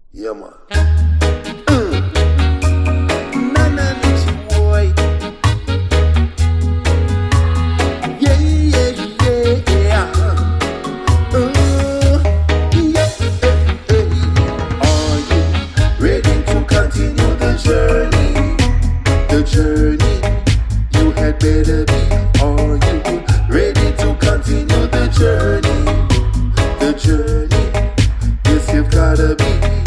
Yeah, man. Nana Nixie boy. Yeah, yeah, yeah, yeah. Yeah. Are you ready to continue the journey? The journey you had better be. Are you ready to continue the journey? The journey, yes, you've gotta be.